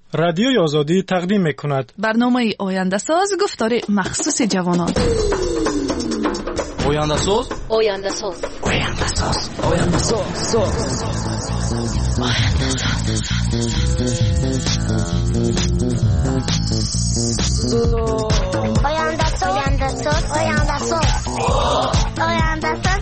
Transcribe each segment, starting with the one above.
رادیوی آزادی تقدیم می‌کند برنامه آینده ساز گفتار مخصوص جوانان. آینده ساز آینده ساز آینده ساز آینده ساز آینده ساز آینده ساز آینده ساز آینده ساز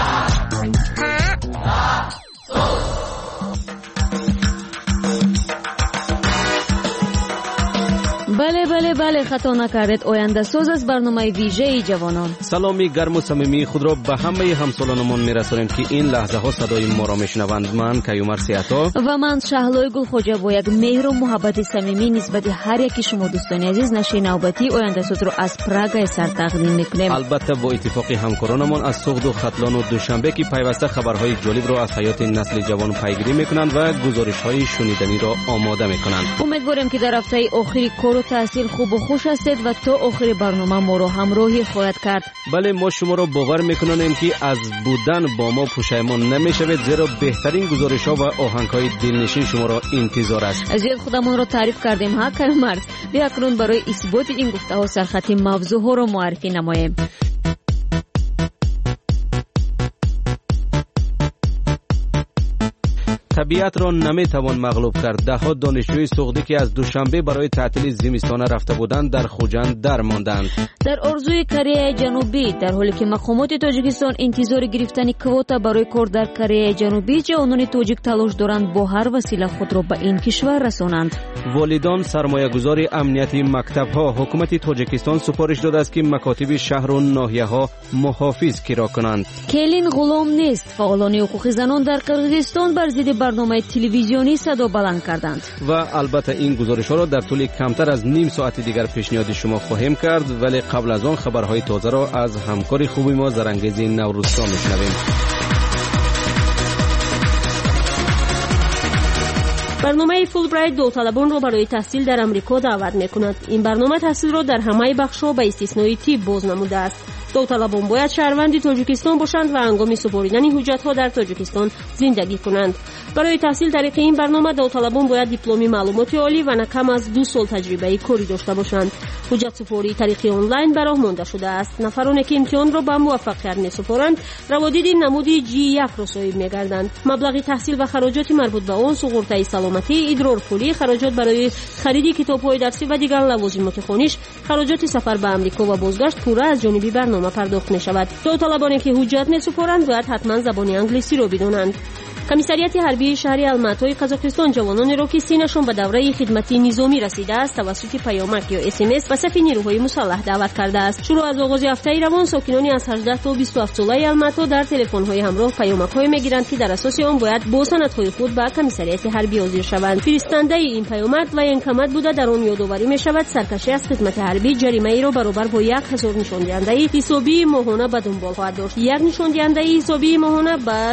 بله خطا نکردید. آینده ساز از برنامه ویژه جوانان. سلامی گرم و صمیمی خود را به همه همسالانمان میرسانیم که این لحظه ها صدای ما را میشنوند. من کیومر سیاتا و من شهلای گلخوجه با یک مهر و محبت صمیمی نسبت هر یکی شما دوستان عزیز نشین نوبتی آینده ساز را از پراگ سر تقدیم میکنیم. البته با اتفاق همکارانمان از سوخت و خطلان و دوشنبه که پیوسته خبرهای جالب را از حیات نسل جوان پیگیری میکنند و گزارش‌های شنیدنی را آماده میکنند. امیدواریم که در هفته آخری کار و تحصیل خوب و خوش هستید و تا آخر برنامه ما رو همراهی خواهد کرد. بله، ما شما را باور میکنیم که از بودن با ما پشیمان نمیشوید، زیرا بهترین گزارش‌ها و آهنگ‌های دلنشین شما را انتظار است. زیاد خودمون رو تعریف کردیم ها کیومرز. بیا اکنون برای اثبات این گفته‌ها سرخط موضوع رو معرفی نماییم. طبیعت را نمیتوان مغلوب کرد. ده‌ها دانشجوی سوختی که از دوشنبه برای تعطیل زمستانه رفته بودند در خوجند درماندند. در ارزوی کره جنوبی، در حالی که مقامات تاجیکستان انتظار گرفتن کوتا برای کار در کره جنوبی، جوانان تاجیک تلاش دارند با هر وسیله خود را به این کشور رسانند. والدان سرمایه‌گذار امنیتی مکتب‌ها حکومت تاجیکستان سفارش داده است که مکاتب شهر و ناحیه‌ها محافظ کرا کنند. کلین غلام نیست. فعالان حقوق زنان در قرقیزستان بر ضد برنامه تلویزیونی صدا بلند کردند. و البته این گزارش‌ها را در طول کمتر از نیم ساعت دیگر پیشنهاد شما خواهیم کرد، ولی قبل از آن خبرهای تازه را از همکار خوبی ما زرنگیز نوروزشاه میشنویم. برنامه فولبرایت داوطلبان را برای تحصیل در امریکا دعوت می‌کند. این برنامه تحصیل را در همه بخش‌ها به استثنای طب باز نموده است. داوطلبان باید شهروند تاجیکستان باشند و هنگام سپردن حجت‌ها در تاجیکستان زندگی کنند. برای تحصیل طریق این برنامه داوطلبان باید دیپلم معلومات عالی و نه کم از 2 سال تجربه کاری داشته باشند. حجت سپاری طریق آنلاین به راه مانده شده است. نفرانی که امتحان را به موفقیت می‌سپارند روادید نمود G1 را صاحب می‌گردند. مبلغ تحصیل و خراجات مربوط به آن، سقوط سلامتی، ادرار پولی، خراجات برای خرید کتاب‌های درسی و دیگر لوازمات خوانش، خراجات سفر به آمریکا و بازگشت پورا از جانب برنامه پرداخت می‌شود. داوطلبانی که حجت می‌سپارند باید حتما زبان انگلیسی را بدانند. کمیسریت حربی شهر الماتای قزاقستان جوانان را که سینشان به دوره خدمت نظامی رسیده است توسط پیامک یا SMS به صف نیروهای مسلح دعوت کرده است. شروع از آغاز هفته روان ساکنان از 18 تا 27 ساله الماتا در تلفن‌های همراه پیامک‌های می‌گیرند که در اساس آن باید با سندهای خود به کمیسریت حربی حاضر شوند. فرستنده این پیامک و اینکمت بوده در آن یادآوری می‌شود سرکشی از خدمت حربی جریمه‌ای را برابر با 1000 نشان دهنده حسابی ماهانه به دنبال خواهد داشت. یک نشان دهنده حسابی ماهانه به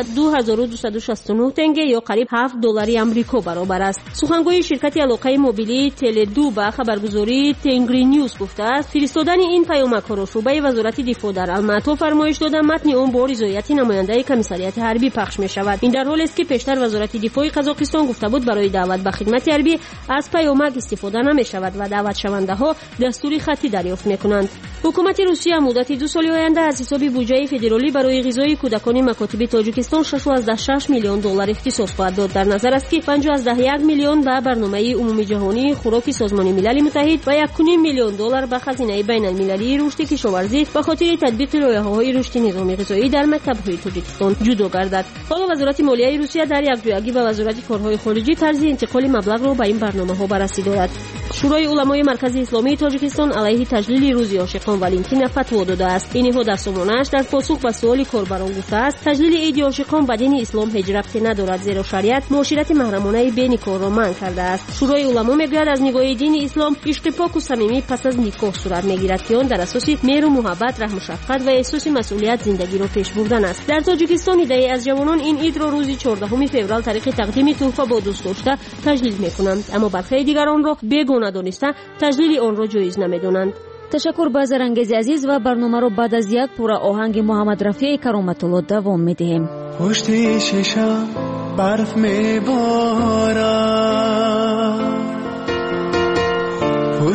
2269 تنگه یا قریب $7 آمریکا برابر است. سخنگوی شرکت علاقه موبیلی تله2 به خبرگزاری تنگری نیوز گفته است فرستادن این پیامک را شعبه وزارت دفاع در الماتا فرمایش داده متن آن با رضایت نماینده کمیسریت حربی پخش می شود. این در حالی است که پیشتر وزارت دفاع قزاقستان گفته بود برای دعوت به خدمت حربی از پیامک استفاده نمی شود و دعوت شونده ها دستور خطی دریافت می کنند. حکومت روسیه مدت 2 سال آینده از حساب بودجه فدرالی برای غذای کودکان مکاتب تاجیکستان 6.6 میلیون دلار اختصاص خواهد داد. در نظر است که 5.1 میلیون به برنامه عمومی جهانی خوراک سازمان ملل متحد و 1.5 میلیون دلار به خزینه بین المللی رشد کشاورزی به خاطر تطبیق لایحه‌های رشد نظام غذایی در مکتب‌های تاجیکستان جدا گردد. حالا وزارت مالیه روسیه در یک جویاگی به وزارت کارهای خارجی طرز انتقال مبلغ را به این برنامه‌ها بررسی دارد. شورای علمای مرکز اسلامی تاجیکستان علیه تجلیل روز عاشقان ولنتین فتوا داده است. اینها در سامانه‌اش در پاسخ به سوال کاربران گفته است تجلیل عید عاشقان به دین اسلام هیچ ربطی ندارد، زیرا شریعت معاشرت محرمانه بین نکاح را منع کرده است. شورای علما میگوید از نگاه دین اسلام عشق پاک و صمیمی پس از نکاح صورت میگیرد که آن در اساس مهر و محبت، رحم و شفقت و احساس مسئولیت زندگی را پیش بردن است. در تاجیکستان عده‌ای از جوانان این عید را روز 14 فوریه طریق تقدیم تحفه با دوست داشته تجلیل میکنند، اما برخی دیگران را بیگانه دانسته تجلیل آن را جایز نمیدانند. تشکر به زرنگیز عزیز و برنامه رو بعد از یک پورا آهنگ محمد رفیع کرامت الله دوام میدهیم. پشت ششم برف میبارد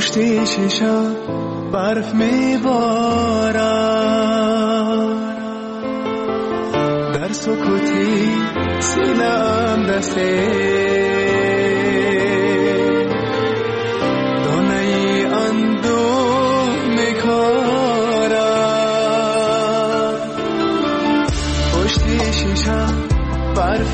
پشت شیشه برف میبارد، در سکوتی سینم دسته دانه اندوه میکارد. پشت شیشه برف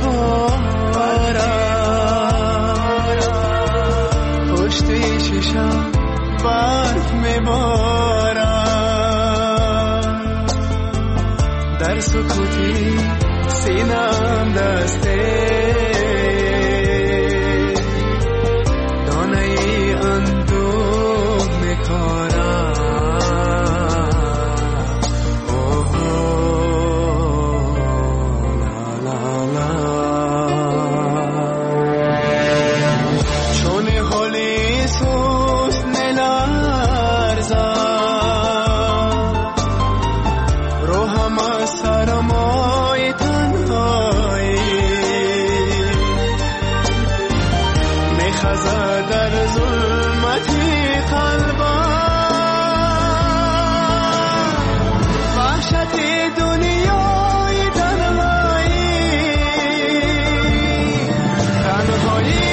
میبارد، پشت شیشه برف میبارد، در سکوتی سینم دسته دانه اندوه میکارد. اوه لا لا لا، چون حالی سوز نلرزد، روحم از سرمای تنهایی میخزد در ظلمتی قلبم، وحشت دنیای تنهایی تنهایی.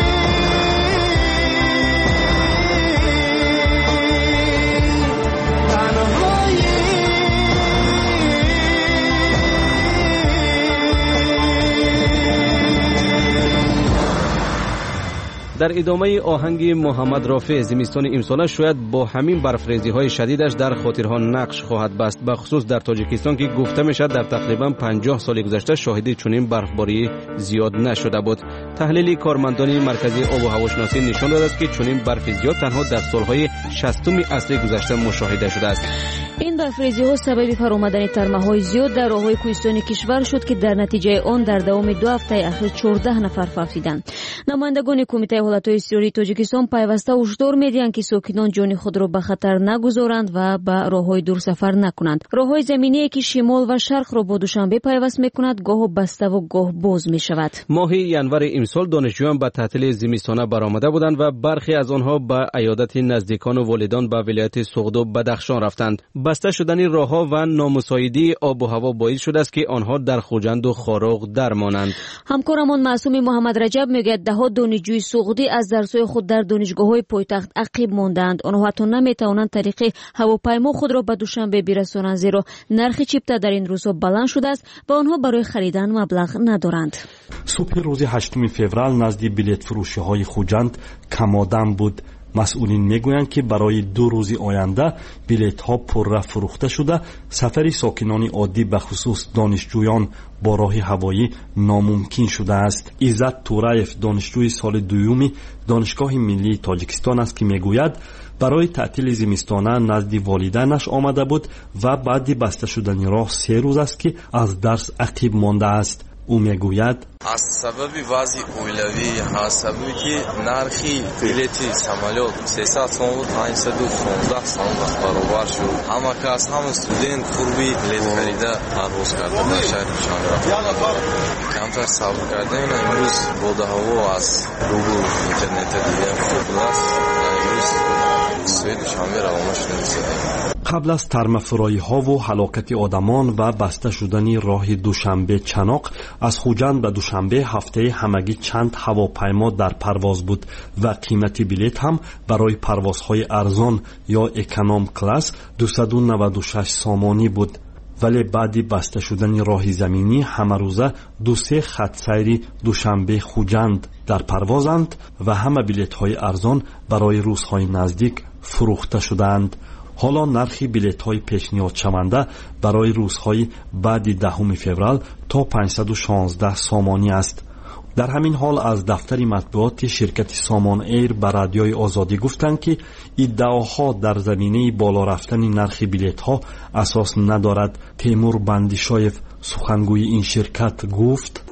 در ادامه آهنگ محمد رافع زمستان امساله شاید با همین برفریزی های شدیدش در خاطرها نقش خواهد بست، بخصوص در تاجیکستان که گفته میشد در تقریبا 50 سال گذشته شاهد چنین برفباری زیاد نشده بود. تحلیل کارمندان مرکز آب و هواشناسی نشان داده است که چنین برف زیاد تنها در سالهای 60 عصر گذشته مشاهده شده است. این برفریزی ها سبب فرآمدن ترمه‌های زیاد در راه‌های کوهستانی کشور شد که در نتیجه آن در دوام 2 هفته اخیر 14 نفر فافیدند. نمایندگان کمیته حالتهای اضطراری تاجیکستان پیوسته هشدار می‌دهند که ساکنان جان خود را به خطر نگذارند و به راه‌های دور سفر نکنند. راه‌های زمینی که شمال و شرق را با دوشنبه پیوست می‌کند گاه بسته و گاه باز می‌شود. ماه ینور امسال دانشجویان به تعطیل زمستانه برآمده بودند و برخی از آنها به عیادت نزدیکان و والدان به ولایت سوغد و بدخشان رفتند. بسته شدن راه‌ها و نامساعدی آب و هوا باعث شده است که آنها در خوجند و خاراغ درمانند. همکارمان معصوم محمد رجب میگوید ده‌ها دانشجوی سوغدی از درس‌های خود در دانشگاه‌های پایتخت عقب ماندند. آنها حتی نمی‌توانند طریق هواپیما خود را به دوشنبه برسانند، زیرا نرخ چیپتا در این روزها بلند شده است و آنها برای خریدن مبلغ ندارند. صبح روز 8 فوریه نزد بلیط فروشی‌های خوجند کمادم بود. مسئولین میگویند که برای 2 روز آینده بلیط ها پرره فروخته شده، سفر ساکنان عادی به خصوص دانشجویان با راه هوایی ناممکن شده است. عزت تورایف دانشجوی سال دوم دانشگاه ملی تاجیکستان است که میگوید برای تعطیل زمستانه نزد والدینش آمده بود و بعد بسته شدن راه 3 روز است که از درس عقب مانده است. او میگوید از سبب وضع اویلوی از سببی که نرخی بلیط سمالات 300 سوم بود 515 سوم برابر شد. همه کس هم استودنت خوبی بلیط خریده پرواز کرده در شهر دوشنبه. کمتر صبر کردیم. امروز بود هوا از روبو اینترنت دیدم خوب است. امروز سوی دوشنبه روانه شدیم. قبل از ترمه‌فرایی ها و هلاکت آدمان و بسته شدن راه دوشنبه چناق، از خوجند به دوشنبه هفته همگی چند هواپیما در پرواز بود و قیمت بلیط هم برای پروازهای ارزان یا اکونوم کلاس 296 سامانی بود. ولی بعد بسته شدن راه زمینی همه روزه 2-3 خط سیری دوشنبه خوجند در پروازند و همه بلیط های ارزان برای روزهای نزدیک فروخته شدند. حالا نرخ بلیط های پیشنهاد شونده برای روزهای بعد 10 فوریه تا 516 سامانی است. در همین حال از دفتر مطبوعات شرکت سامان ایر به رادیوی آزادی گفتند که ادعاها در زمینه بالا رفتن نرخ بلیط ها اساس ندارد. تیمور بندیشایف سخنگوی این شرکت گفت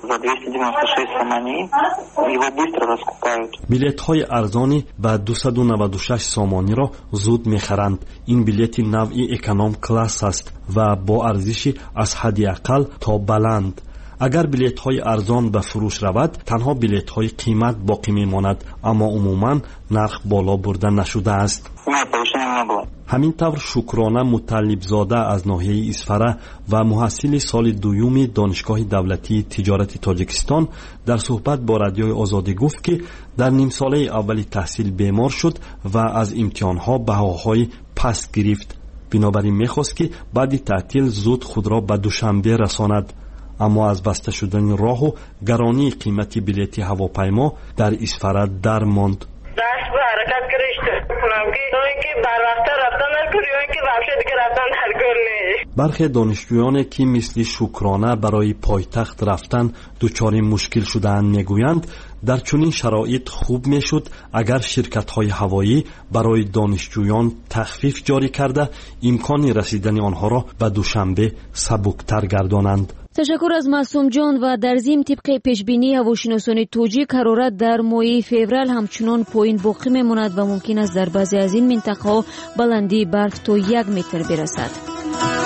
بلیط های ارزانی به 296 سامانی را زود میخرند. این بلیط نوعی اکونوم کلاس است و با ارزشی از حد اقل تا بلند. اگر بلیط های ارزان به فروش رود تنها بلیط های قیمت باقی میماند، اما عموما نرخ بالا برده نشده است. همین طور شکرانه مطلب زاده از ناحیه اسفره و محصل سال دوم دانشگاه دولتی تجارت تاجیکستان در صحبت با رادیوی آزادی گفت که در نیم ساله اولی تحصیل بیمار شد و از امتحانها بهاهای پست گرفت. بنابراین میخواست که بعد تعطیل زود خود را به دوشنبه رساند، اما از بسته شدن راه و گرانی قیمت بلیط هواپیما در اسفره در ماند. دست به حرکت کرد کنم که بر وقت رفتن نکنیم که وحشه دیگه رفتن درگار نیست. برخی دانشجویانی که مثل شکرانه برای پایتخت رفتن دچار مشکل شده‌اند میگویند در چنین شرایط خوب میشد اگر شرکت‌های هوایی برای دانشجویان تخفیف جاری کرده امکان رسیدن آنها را به دوشنبه سبکتر گردانند. تشکر از معصوم جان. و در ضمن طبق پیشبینی هواشناسان توجیک حرارت در ماه فوریه همچنان پایین باقی میماند و ممکن است در بعضی از این منطقه بلندی برف تا 1 متر برسد.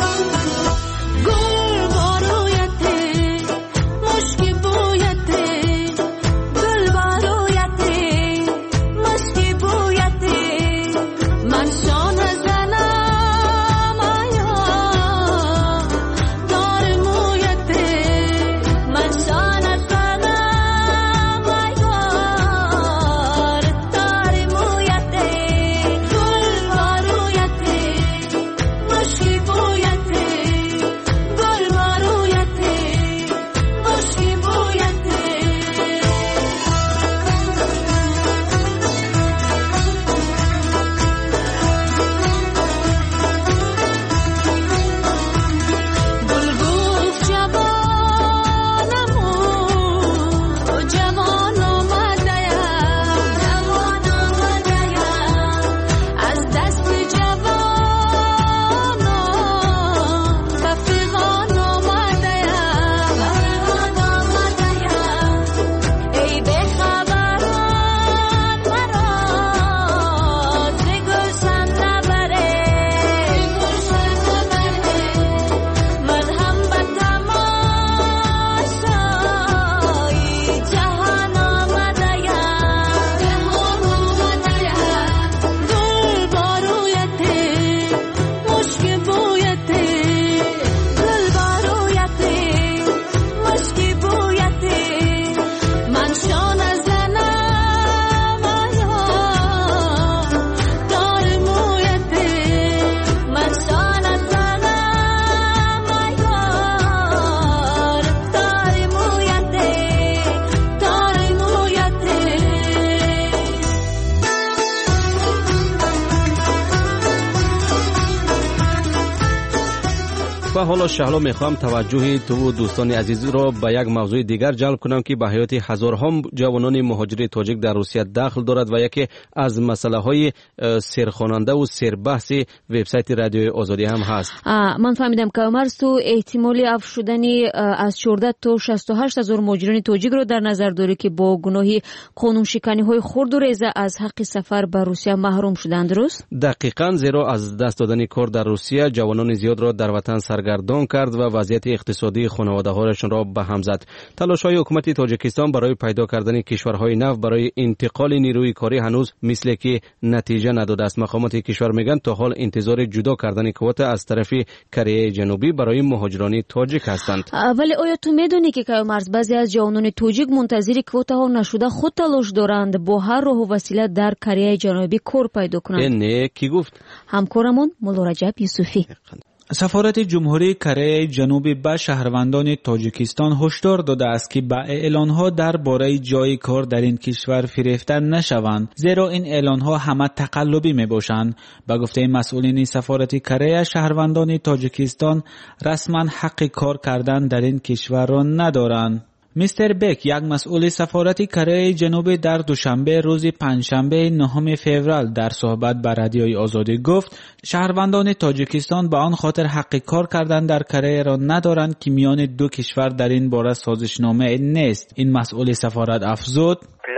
و حالا شهلا میخوام توجه تو دوستان عزیز را به یک موضوع دیگر جلب کنم که به حیات هزارها جوانان مهاجر تاجیک در روسیه دخل دارد و یکی از مسئله های سرخواننده و سربحث وبسایت رادیوی آزادی هم هست. من فهمیدم که عمرز تو احتمالی افشودنی از 14 تا 68 هزار مهاجران تاجیک را در نظر داری که با گناهی قانون شکنی های خرد و ریزه از حق سفر به روسیه محروم شدند. درست؟ دقیقاً، زیرا از دست دادن کار در روسیه جوانان زیاد را در وطن سرگردان کرد و وضعیت اقتصادی خانواده‌هایشان را به هم زد. تلاش‌های حکومت تاجیکستان برای پیدا کردن کشورهای نو برای انتقال نیروی کاری هنوز مثل که نتیجه نداده است. مقامات کشور میگن تا حال انتظار جدا کردن کوتا از طرف کره جنوبی برای مهاجران تاجیک هستند. ولی آیا تو میدونی که کامرز بعضی از جوانان تاجیک منتظر کوتا ها نشده خود تلاش دارند با هر راه و وسیله در کره جنوبی کار پیدا کنند؟ نه، کی گفت؟ همکارمون مولا رجب یوسفی. سفارت جمهوری کره جنوبی به شهروندان تاجیکستان هشدار داده است که به اعلانها درباره جای کار در این کشور فریفته نشوند، زیرا این اعلانها همه تقلبی می باشند. به گفته مسئولین سفارت کره، شهروندان تاجیکستان رسما حق کار کردن در این کشور را ندارند. میستر بک، یک مسئول سفارت کره جنوبی، در دوشنبه روز پنجشنبه 9 فوریه در صحبت با رادیوی آزادی گفت شهروندان تاجیکستان به آن خاطر حق کار کردن در کره را ندارند که میان دو کشور در این باره سازشنامه نیست. این مسئول سفارت افزود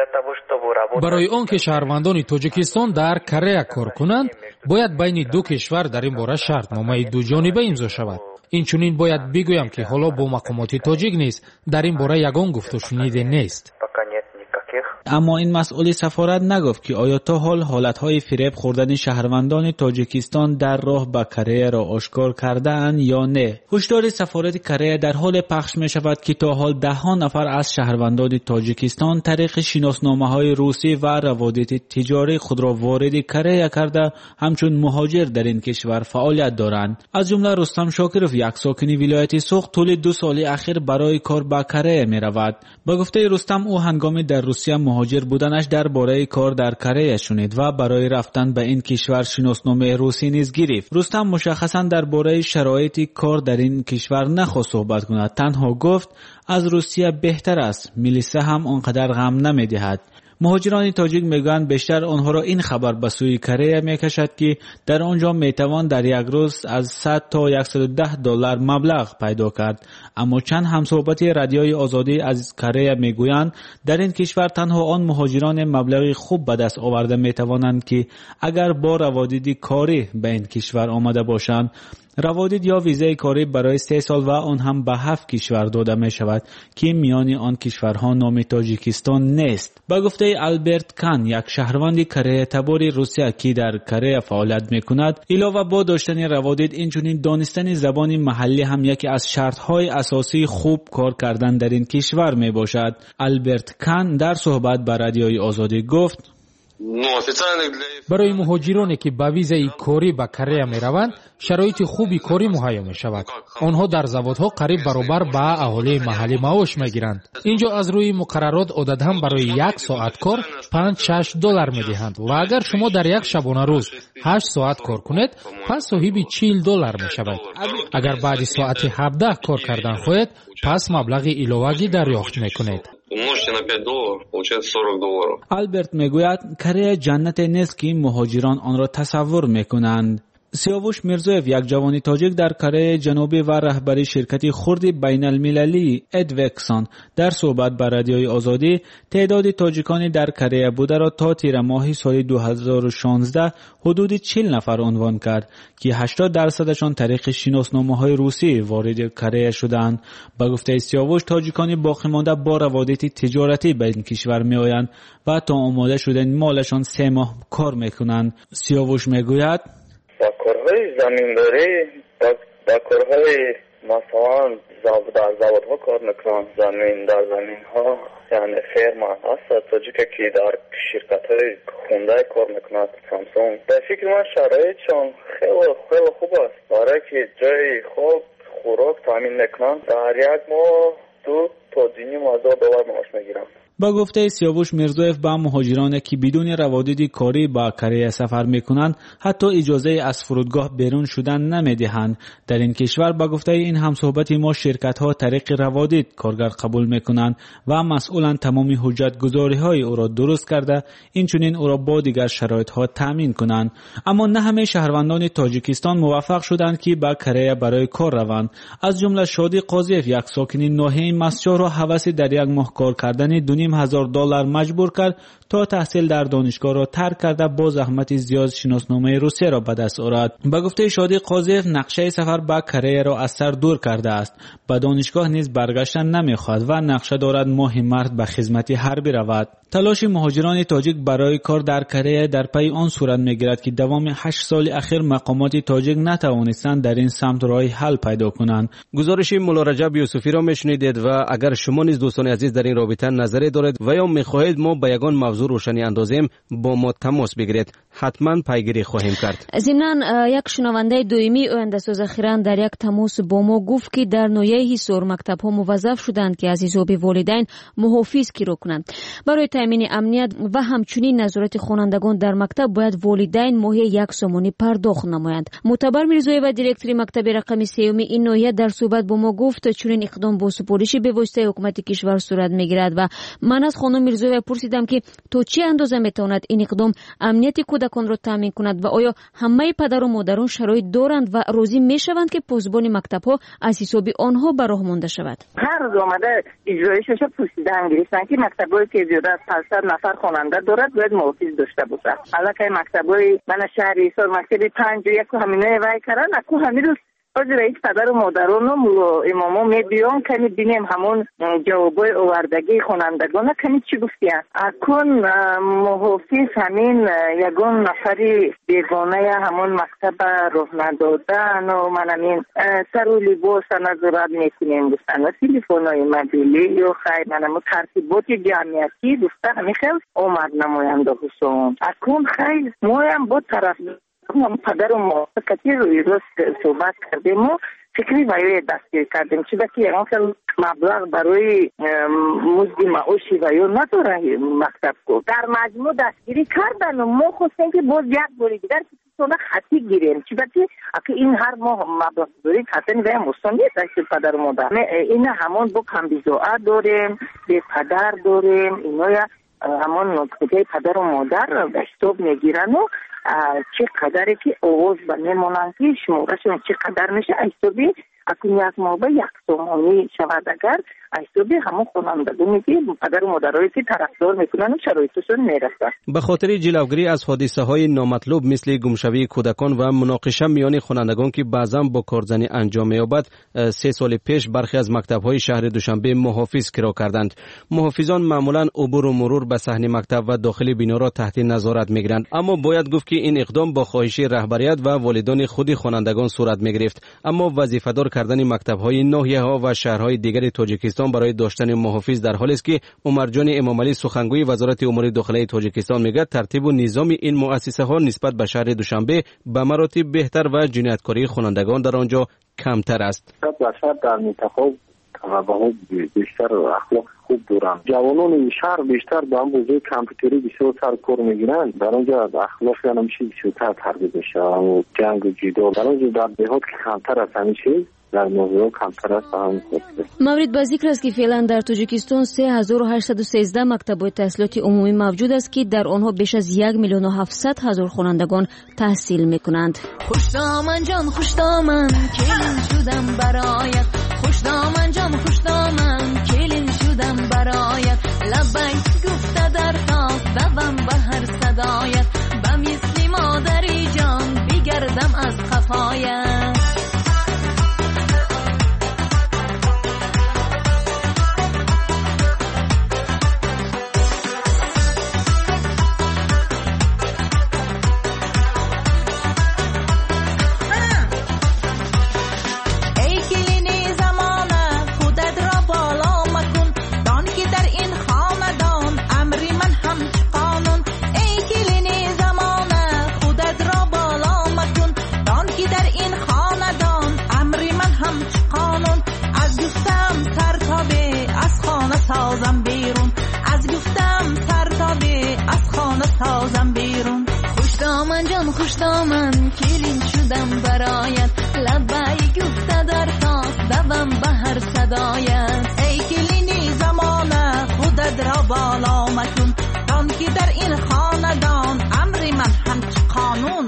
برای آنکه شهروندان تاجیکستان در کره کار کنند باید بین دو کشور در این باره شرطنامه دو جانبه امضا شود. инчунин бояд бигӯям ки ҳоло бо мақомоти тоҷик низ дар ин бора ягон гуфтушуниде нест. اما این مسئول سفارت نگفت که آیا تا حال حالتهای فریب خوردن شهروندان تاجیکستان در راه به کره را آشکار کرده‌اند یا نه. هشدار سفارت کره در حال پخش می شود که تا حال ده‌ها نفر از شهروندان تاجیکستان طریق شناسنامه‌های روسی و روابط تجاری خود را وارد کره کرده همچون مهاجر در این کشور فعالیت دارند. از جمله رستم شاکرов یک ساکن ولایت سوق طول 2 سال اخیر برای کار به کره می رود. به گفته رستم او هنگامی در روسیه مهاجر بودنش درباره کار در کره شنید و برای رفتن به این کشور شناسنامه روسی نیز گرفت. رستم مشخصا درباره شرایط کار در این کشور نخواست صحبت کند، تنها گفت از روسیه بهتر است، میلیسه هم آنقدر غم نمیدهد. مهاجران تاجیک میگویند بیشتر آنها را این خبر به سوی کره میکشد که در آنجا میتوان در یک روز از 100 تا 110 دلار مبلغ پیدا کرد. اما چند همصحبت رادیوی آزادی از کره میگویند در این کشور تنها آن مهاجران مبلغی خوب به دست آورده میتوانند که اگر با روادید کاری به این کشور آمده باشند. روادید یا ویزای کاری برای 3 سال و آن هم به 7 کشور داده می شود که میان آن کشورها نام تاجیکستان نیست. به گفته آلبرت کان، یک شهروند کره تبار روسیه که در کره فعالیت می کند، علاوه با داشتن روادید اینچنین دانستن زبان محلی هم یکی از شرطهای اساسی خوب کار کردن در این کشور می باشد. آلبرت کان در صحبت با رادیوی آزادی گفت: برای مهاجرانی که با ویزای کاری به کره می روند شرایط خوبی کاری مهیا می شود. آنها در زوادها قریب برابر با اهالی محلی معاش می گیرند. اینجا از روی مقررات عددا برای 1 ساعت کار 5-6 دلار می دهند و اگر شما در یک شبانه روز 8 ساعت کار کنید پس صاحب 40 دلار می شود. اگر بعد ساعت 17 کار کردن خواهید پس مبلغ علاوه‌ای دریافت می کنید. умножьте на $5, получается $40. آلبرت میگوید کره جنت نیست که مهاجران آن را تصور میکنند. سیاوش میرزویف، یک جوان تاجیک در کره جنوبی و رهبری شرکت خرد بین المللی ادوکسان، در صحبت با رادیوی آزادی تعداد تاجیکانی در کره بوده را تا تیر ماه سال 2016 حدود 40 نفر عنوان کرد که 80% طریق شناسنامه‌های روسی وارد کره شدند. با گفته سیاوش، تاجیکانی باقی مانده با روابط تجارتی به این کشور میآیند و تا آماده شدن مالشان 3 ماه کار میکنند. سیاوش میگوید با کارهای زمینداری، با کارهای مثلا در زوادها کار میکنن، در زمین ها، یعنی فرما هست تاجیکه که در شرکت های خونده کار میکنند سامسونگ. در فکر من شرایطشان خیلی خوب است، برای که جای خوب خوراک تامین میکنند. در یک ماه 2 تا 2,500 دلار معاش میگیرند. با گفته سیاوش میرزویف، با مهاجرانی که بدون روادید کاری با کره سفر میکنند حتی اجازه از فرودگاه بیرون شدن نمیدهند. در این کشور با گفته این همصحبت ما شرکت ها طریق روادید کارگر قبول میکنند و مسئولان تمام حجت گذاری های او را درست کرده اینچنین او را با دیگر شرایط ها تامین کنند. اما نه همه شهروندان تاجیکستان موفق شدند که با کره برای کار روند. از جمله شادی قاضیف، یک ساکن ناحیه مسجد را هوس در یک ماه کار کردن $2,500 مجبور کرد تا تحصیل در دانشگاه را ترک کرده با زحمت زیاد شناسنامه روسیه را به دست آورد. به گفته شادی قاضیف، نقشه سفر به کره را از سر دور کرده است. به دانشگاه نیز برگشتن نمیخواهد و نقشه دارد ماه مارس به خدمت حربی رود. تلاش مهاجران تاجیک برای کار در کره در پی آن صورت میگیرد که دوام 8 سال اخیر مقامات تاجیک نتوانستند در این سمت راه حل پیدا کنند. گزارش مولا رجب یوسفی را میشنیدید و اگر شما نیز دوستان عزیز در این رابطه نظری دارید و یا میخواهید ما به یگان موضوع روشنی اندازیم، با ما تماس بگیرید، حتما پیگیری خواهیم کرد. ضمناً یک شنونده دویمی آینده‌ساز اخیراً در یک تماس با ما گفت که در ناحیه حصار مکتب‌ها موظف شدند که از حساب والدین محافظ گیری کنند. برای تامین امنیت و همچنین نظارت خوانندگان در مکتب باید والدین ماهی 1 سومانی پرداخت نمایند. معتبر میرزایی و دیرکتور مکتب رقم 3 این ناحیه در صحبت با ما گفت چنین اقدام با سپارش به واسطه حکومت کشور صورت میگیرد و من از خانم میرزایی پرسیدم که تا چه اندازه میتواند این اقدام امنیت کودکان را تامین کند و آیا همه پدر و مادران شرایط دارند و راضی میشوند که پاسبان مکتب‌ها از حساب آنها به راه مانده شود؟ هر روز آمده اجرایشش پوسیدن گرفتن که مکتب‌های که زیاده از 500 نفر خواننده دارد باید محافظ داشته باشه. حالا که مکتب‌های من شهر ایسار مکتب 5 و 1 همینه وای کردن اكو همین روز از رئیس پدر و مادران و اماما میبیان کمی بینیم همون جوابای آوردگی خوانندگان کمی چی گفتیم. اکن محافظ همین یگان نفری بیگانه همون مکتب راه ندادن و من همین سر و لباس نظارت میکنیم گفتن و تلفن‌های موبیلی یا خیلی من همون ترتیبات جمعیتی دوسته همین خیلی آمد نماینده حسون. اکن خیلی ما هم با طرف پدر و موافقتی روی راست صحبت کردیم و فکری ویوی دستگیر کردیم چیزا که یه خیلی مبلغ برای مزد معاشی ویو نداره مکتب کو در مجموع دستگیری کردن و ما خواستیم که باز یک باری دیگر سونا خطی گیریم چیزا که این هر ماه مبلغ داریم خطی نویم مستان نیست دست پدر و مادر این همون با کمبیزوعه داریم به پدر داریم اینا همون نکته پدر و مادر به حساب میگیرن و چه قدری که آواز بمیمونن که شمارشون چه قدر میشه حسابی اکنون یک موقع یک تومانی شود اگر حسابی همون خوانندگانی که پدر و مادرایی که طرفدار میکنن و شرایطشون میرسن. به خاطر جلوگیری از حادثه های نامطلوب مثل گمشوی کودکان و مناقشه میان خوانندگان که بعضا با کارزنی انجام می‌یابد 3 سال پیش برخی از مکتب‌های شهر دوشنبه محافظ کرا کردند. محافظان معمولا عبور و مرور به صحن مکتب و داخل بنا را تحت نظارت میگیرند، اما باید گفت که این اقدام با خواهش رهبریت و والدان خود خوانندگان صورت میگرفت. اما وظیفه‌دار کردن مکتب‌های ناحیه‌ها و شهرهای دیگر تاجیکستان برای داشتن محافظ در حالی است که عمر جان امامعلی سخنگوی وزارت امور داخلی تاجیکستان میگه ترتیب و نظام این مؤسسه‌ها نسبت به شهر دوشنبه به مراتب بهتر و جنایتکاری خوانندگان در آنجا کمتر است. در منطقه طبقه‌ها بیشتر اخلاق خوب دارن. جوانان شهر بیشتر به هم بوده کامپیوتری بسیار سر کار میگیرن. در اونجا اخلاق همیشه بیشتر تربیت میشه و جنگ و جدال. در اونجا در دهات که کمتر است همیشه در موضوع کمتر است هم خوبه. مورد به ذکر است که فعلا در تاجیکستان 3813 مکتب تحصیلات عمومی موجود است که در آنها بیش از 1,700,000 خوانندگان تحصیل میکنند. خوش دامن جان خوش دامن کلین شدم برایت، خوش دامن جان خوش دامن کلین شدم برایت، لبیک گفته در تاق دوم به هر صدایت، به مثل مادری جان بگردم از قفایت. خوش دامن کلین شدم برایت، لبای گفته در تاق دوم به هر صدایت، ای کلینی زمانه خودت را بالا مکن، دان که در این خاندان امر من همچه قانون.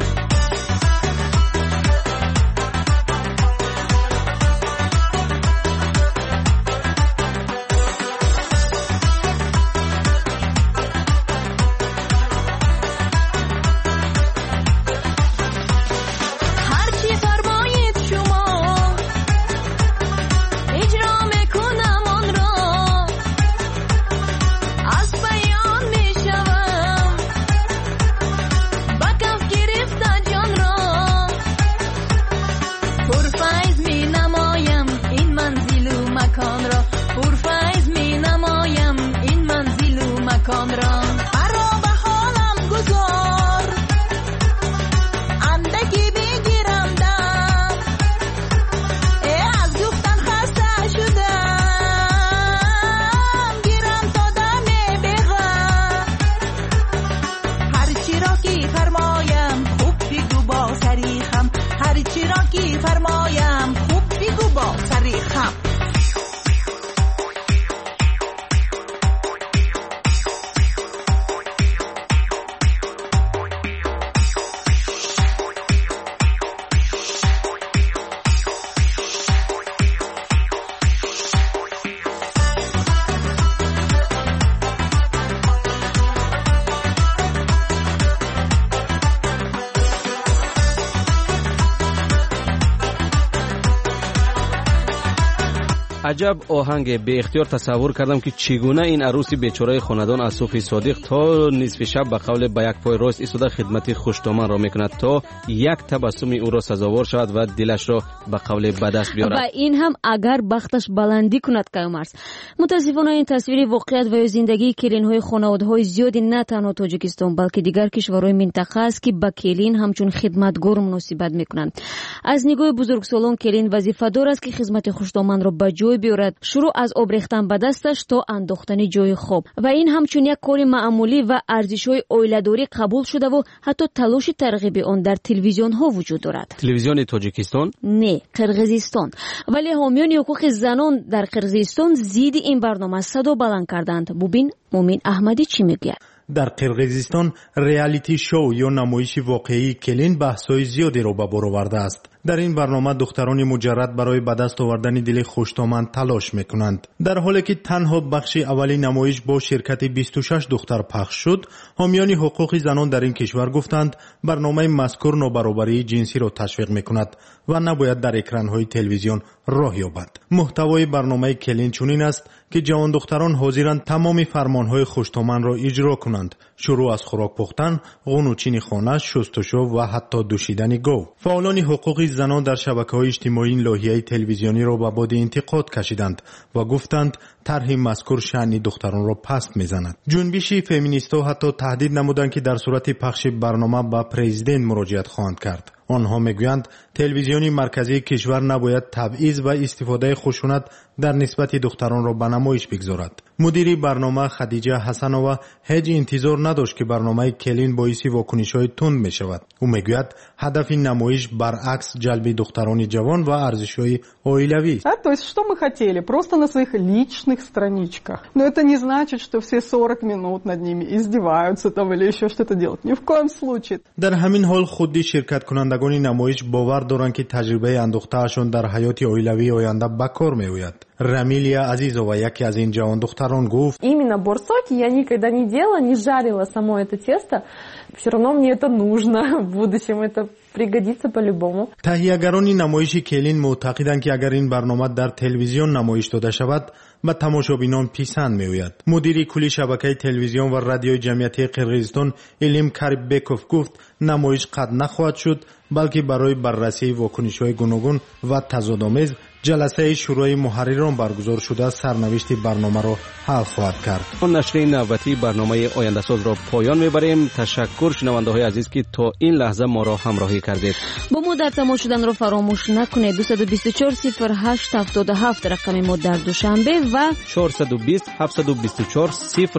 عجب آهنگ. به اختیار تصور کردم که چگونه این عروس بیچاره خاندان از صوفی صادق تا نصف شب به قول به یک پای راست ایستاده خدمت خوشتومن را میکند تا یک تبسم او را سزاوار شود و دلش را به قول به دست بیارد. و این هم اگر بختش بلندی کند کامرس. متاسفانه این تصویر واقعیت و زندگی کلین‌های خانواده‌های زیادی نه تنها تاجیکستان بلکه دیگر کشورهای منطقه است که با کلین همچون خدمتگار مناسبت میکنند. از نگاه بزرگسالان کلین وظیفه‌دار است که خدمت خوشتومن را به جای بیارد، شروع از آب ریختن به دستش تا انداختن جای خواب. و این همچون یک کار معمولی و ارزش‌های عائله‌داری قبول شده و حتی تلاش ترغیب آن در تلویزیون‌ها وجود دارد. تلویزیون تاجیکستان؟ نه، قرقیزستان. ولی حامیان حقوق زنان در قرقیزستان ضد این برنامه صدا بلند کردند. ببین مومن احمدی چی میگه. در قرقیزستان ریالیتی شو یا نمایش واقعی کلین بحث‌های زیادی را به بار آورده است. در این برنامه دختران مجرد برای به دست آوردن دل خوشتومن تلاش میکنند. در حالی که تنها بخش اولی نمایش با شرکت 26 دختر پخش شد، حامیان حقوق زنان در این کشور گفتند برنامه مذکور نابرابری جنسی را تشویق میکند و نباید در اکرانهای تلویزیون راه یابد. محتوای برنامه کلین چنین است که جوان دختران حاضرند تمام فرمانهای خوشتومن را اجرا کنند، شروع از خوراک پختن، قنوچین خانه، شستشو و حتی دوشیدن گاو. فعالان حقوق زنان در شبکه‌های اجتماعی این لایحه تلویزیونی را به باد انتقاد کشیدند و گفتند طرح مذکور شأن دختران را پست می‌زند. جنبش فمینیست‌ها حتی تهدید نمودند که در صورت پخش برنامه به پرزیدنت مراجعت خواهند کرد. آنها میگویند تلویزیون مرکزی کشور نباید تبعیض و استفاده خشونت در نسبت دختران را به نمایش بگذارد. مدیری برنامه خدیجه حسنова هیچ انتظار نداشت که برنامه کلین باعث واکنش‌های تند می‌شود. او میگوید هدف این نمایش برعکس جلب دختران جوان و ارزش‌های عائلوی است. То есть что мы хотели? Просто на своих личных страничках. Но это не значит, что все 40 минут над ними издеваются там или еще что-то делают. Ни в коем случае. در همین حال خودی شرکت کنندگان نمایش باور دارند که تجربه اندوخته‌شان در حیات عائلوی آینده به کار می‌آید. Рамилия Азизова, яки аз ин ҷавон духтарон гуфт: именно борсоки я никогда не делала, не жарила само это тесто. Всё равно мне это нужно в будущем, это пригодится по-любому. تهیه‌گران نمایش کلین معتقدند که اگر این برنامه در تلویزیون نمایش داده شود به تماشابینان پسند می‌آید. مدیر کلی شبکه تلویزیون و رادیوی جمعیتی قرقیزستان ایلیم کریبکوف گفت نمایش قد نخواهد شد بلکه برای بررسی واکنش‌های گوناگون و تضادآمیز جلسه شورای محرران برگزار شده سرنوشت برنامه را حل خواهد کرد. نشر نوبتی برنامه آینده ساز را پایان میبریم. تشکر شنونده‌های عزیز که تا این لحظه ما را همراهی کردید. با ما در تماس شدن را فراموش نکنید. 224 08 77 رقم ما در دوشنبه و 420 724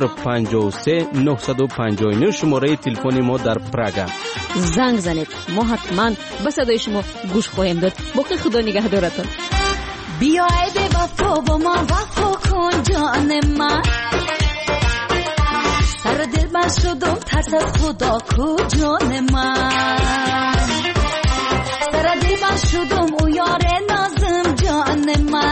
053 959 شماره تلفن ما در پراگ. زنگ زنید. ما حتما به صدای شما گوش خواهیم داد. باقی خدا نگهدارتون. بیا ای به وفا با ما وفا کن جان من، سر دل من شدم ترس از خدا کو جان من، سر دل من شدم او یار نازم جان من،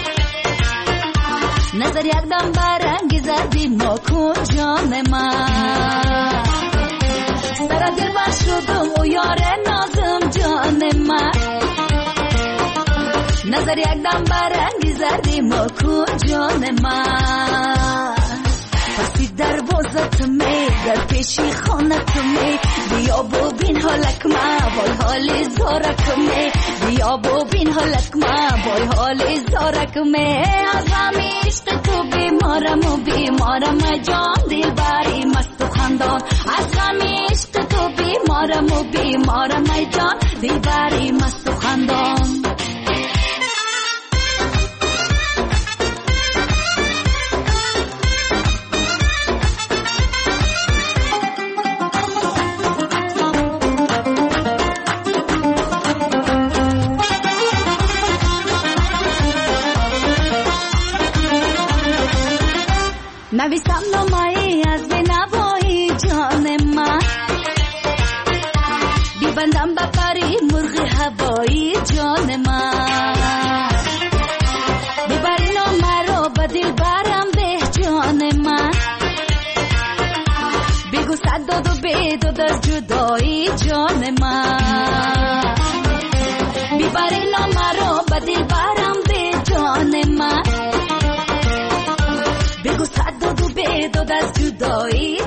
نظر یک دم برنگ زدی ما کن جان من، سر دل من شدم او یار نازم جان من، نظر یک دم برنگی زدی ما کو جان من، پسی دروازت می در پیشی خانت می، بیا ببین حالک ما وای حال زارک می، بیا ببین حالک ما وای حال زارک می، از غم عشق تو بیمارم و بیمارم جان دل بری مست و خندان، از غم عشق تو بیمارم و بیمارم جان دل بری مست و خندان. نویسم نامه‌ای از بینوایی جان من، بیبندم به پری مرغ هوایی جان من، ببری نامه را به دل برم ده جان من، بگو صد داد و بیداد از جدایی جان من، ببری نامه را به دل برم ده جان من، خدایی